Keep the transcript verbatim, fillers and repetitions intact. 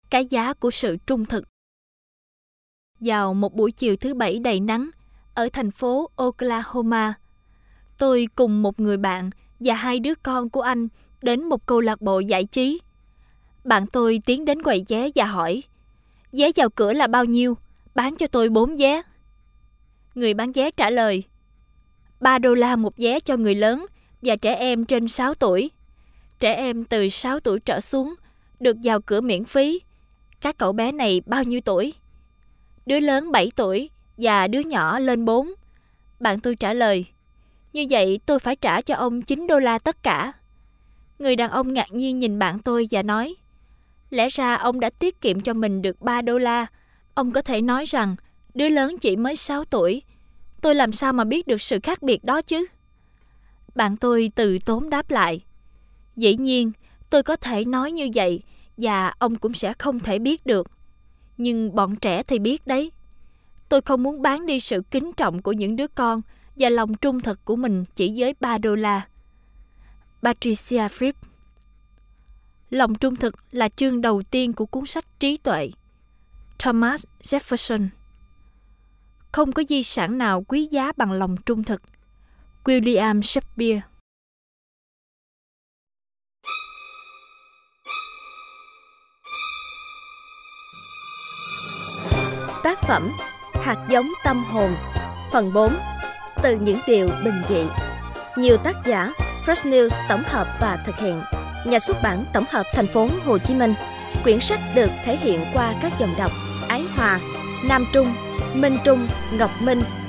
Cái giá của sự trung thực. Vào một buổi chiều thứ Bảy đầy nắng ở thành phố Oklahoma, tôi cùng một người bạn và hai đứa con của anh đến một câu lạc bộ giải trí. Bạn tôi tiến đến quầy vé và hỏi: "Vé vào cửa là bao nhiêu? Bán cho tôi bốn vé." Người bán vé trả lời: ba đô la một vé cho người lớn và trẻ em trên sáu tuổi. Trẻ em từ sáu tuổi trở xuống được vào cửa miễn phí. Các cậu bé này bao nhiêu tuổi? Đứa lớn bảy tuổi và đứa nhỏ lên bốn. Bạn tôi trả lời: "Như vậy tôi phải trả cho ông chín đô la tất cả." Người đàn ông ngạc nhiên nhìn bạn tôi và nói: "Lẽ ra ông đã tiết kiệm cho mình được ba đô la. Ông có thể nói rằng đứa lớn chỉ mới sáu tuổi. Tôi làm sao mà biết được sự khác biệt đó chứ?" Bạn tôi từ tốn đáp lại: "Dĩ nhiên, tôi có thể nói như vậy và ông cũng sẽ không thể biết được. Nhưng bọn trẻ thì biết đấy. Tôi không muốn bán đi sự kính trọng của những đứa con và lòng trung thực của mình chỉ với ba đô la." Patricia Fripp. Lòng trung thực là chương đầu tiên của cuốn sách Trí tuệ. Thomas Jefferson. Không có di sản nào quý giá bằng lòng trung thực. William Shakespeare. Tác phẩm Hạt giống tâm hồn. Phần bốn. Từ những điều bình dị. Nhiều tác giả. Fresh News tổng hợp và thực hiện. Nhà xuất bản tổng hợp thành phố Hồ Chí Minh. Quyển sách được thể hiện qua các dòng đọc Ái Hòa, Nam Trung, Minh Trung, Ngọc Minh,